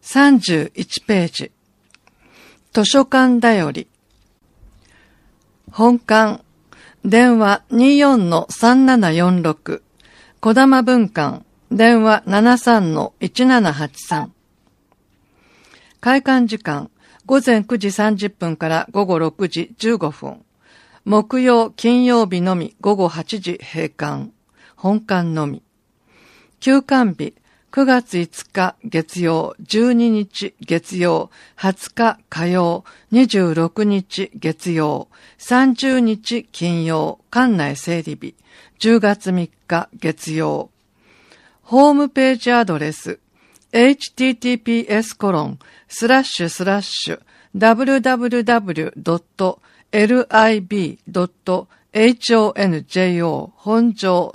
31ページ。図書館だより。本館。電話 24-3746。児玉分館。電話 73-1783。開館時間。午前9時30分から午後6時15分。木曜、金曜日のみ午後8時閉館。本館のみ。休館日。9月5日月曜、12日月曜、20日火曜、26日月曜、30日金曜、館内整理日、10月3日月曜。ホームページアドレス、https://www.lib.honjo 本庄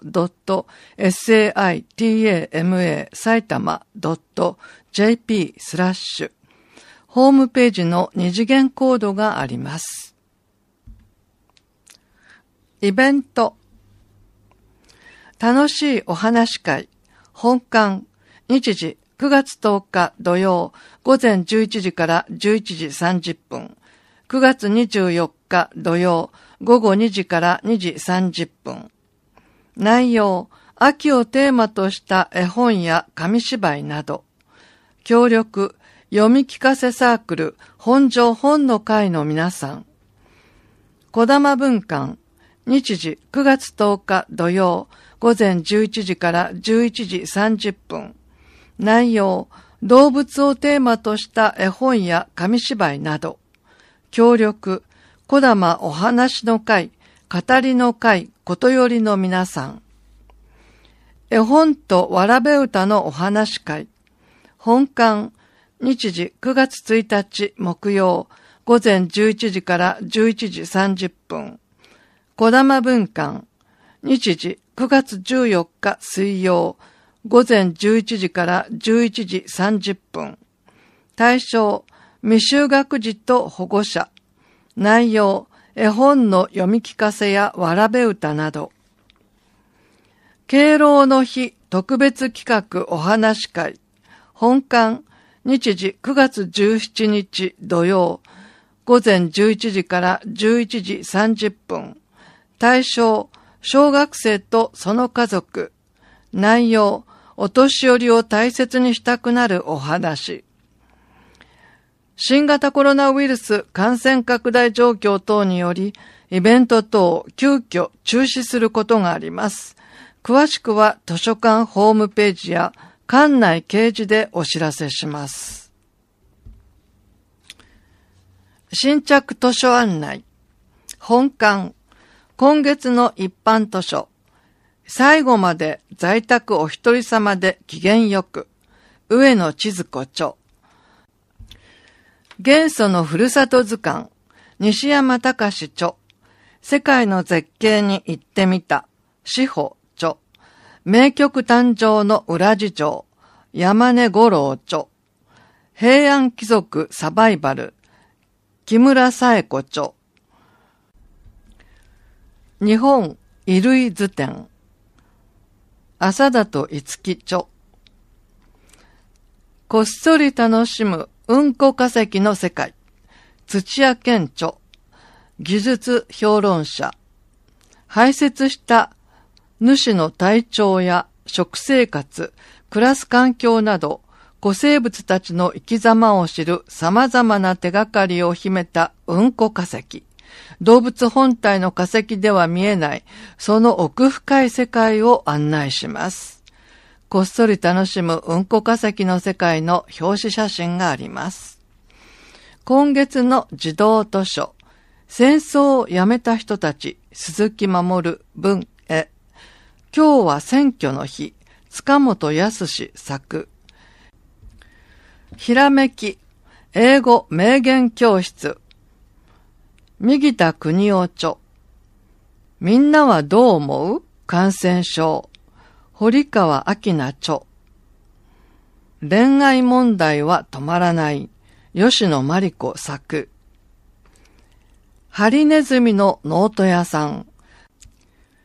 .saitama 埼玉 .jp/ ホームページの二次元コードがあります。イベント。楽しいお話会。本館。日時9月10日土曜午前11時から11時30分。9月24日土曜午後2時から2時30分。内容、秋をテーマとした絵本や紙芝居など。協力、読み聞かせサークル本庄本の会の皆さん。児玉分館。日時9月10日土曜午前11時から11時30分。内容、動物をテーマとした絵本や紙芝居など。協力、児玉お話の会、語りの会、ことよりの皆さん。絵本とわらべ歌のお話会。本館、日時9月1日木曜、午前11時から11時30分。児玉分館、日時9月14日水曜、午前11時から11時30分。対象、未就学児と保護者。内容、絵本の読み聞かせやわらべ歌など。敬老の日特別企画お話会。本館、日時9月17日土曜、午前11時から11時30分。対象、小学生とその家族。内容、お年寄りを大切にしたくなるお話。新型コロナウイルス感染拡大状況等により、イベント等を急遽中止することがあります。詳しくは図書館ホームページや館内掲示でお知らせします。新着図書案内。本館。今月の一般図書。最後まで在宅お一人様で機嫌よく。上野千鶴子著。元素のふるさと図鑑。西山隆著。世界の絶景に行ってみた。志保著。名曲誕生の裏事情。山根五郎著。平安貴族サバイバル。木村紗恵子著。日本衣類図典。浅田と五木著。こっそり楽しむうんこ化石の世界。土屋健著。技術評論者。排泄した主の体調や食生活、暮らす環境など、古生物たちの生き様を知る様々な手がかりを秘めたうんこ化石。動物本体の化石では見えない、その奥深い世界を案内します。こっそり楽しむうんこ化石の世界の表紙写真があります。今月の児童図書、戦争をやめた人たち、鈴木守文絵。今日は選挙の日、塚本康作。ひらめき、英語名言教室。右田国夫著。みんなはどう思う？感染症。堀川明菜著。恋愛問題は止まらない。吉野真理子作。ハリネズミのノート屋さん。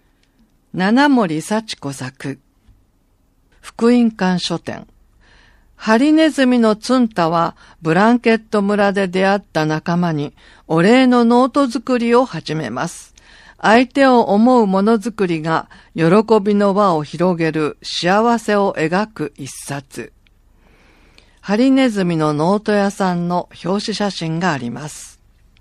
七森幸子作。福音館書店。 ハリネズミのツンタはブランケット村で出会った仲間にお礼のノート作りを始めます。相手を思うものづくりが喜びの輪を広げる幸せを描く一冊。ハリネズミのノート屋さんの表紙写真があります。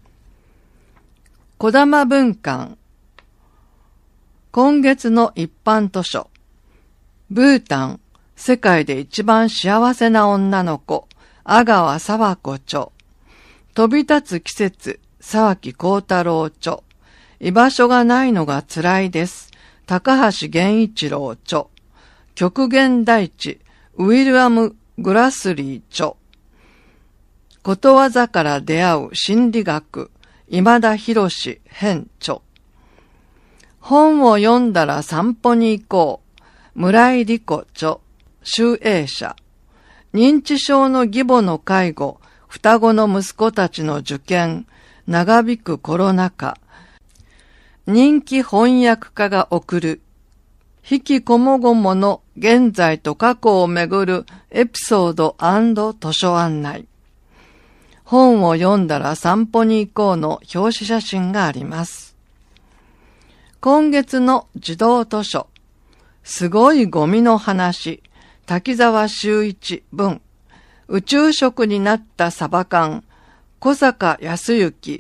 児玉文館。今月の一般図書。ブータン。世界で一番幸せな女の子、阿川佐和子著。飛び立つ季節、沢木幸太郎著。居場所がないのが辛いです。高橋源一郎著。極限大地、ウィルアム・グラスリー著。ことわざから出会う心理学、今田博編著。本を読んだら散歩に行こう、村井理子著。集英社。認知症の義母の介護、双子の息子たちの受験、長引くコロナ禍。人気翻訳家が送る。引きこもごもの現在と過去をめぐるエピソード&図書案内。本を読んだら散歩に行こうの表紙写真があります。今月の児童図書。すごいゴミの話。滝沢修一文。宇宙食になったサバ缶。小坂康之。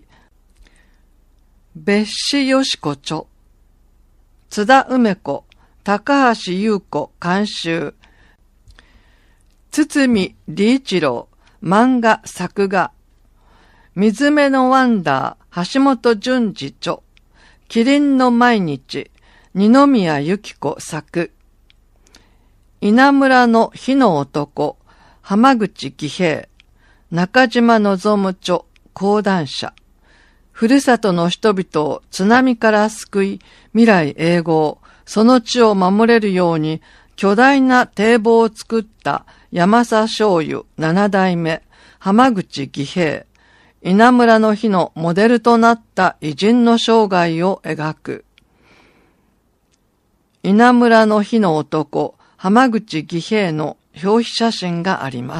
別紙よしこ著。津田梅子。高橋優子監修。堤理一郎。漫画作画。水辺のワンダー。橋本淳二著。キリンの毎日。二宮由紀子作。稲村の火の男、浜口義平、中島望著、講談社。ふるさとの人々を津波から救い、未来永劫、その地を守れるように、巨大な堤防を作った山佐醤油7代目、浜口義平。稲村の火のモデルとなった偉人の生涯を描く。稲村の火の男、浜口義平の表紙写真があります。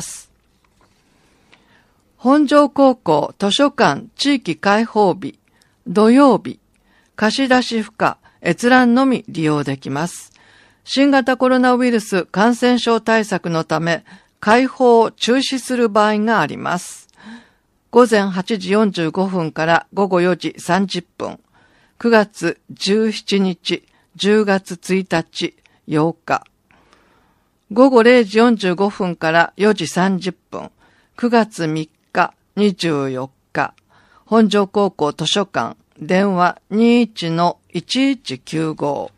本庄高校図書館地域開放日、土曜日、貸出不可、閲覧のみ利用できます。新型コロナウイルス感染症対策のため、開放を中止する場合があります。午前8時45分から午後4時30分、9月17日、10月1日、8日。午後0時45分から4時30分、9月3日、24日、本庄高校図書館、電話 21-1195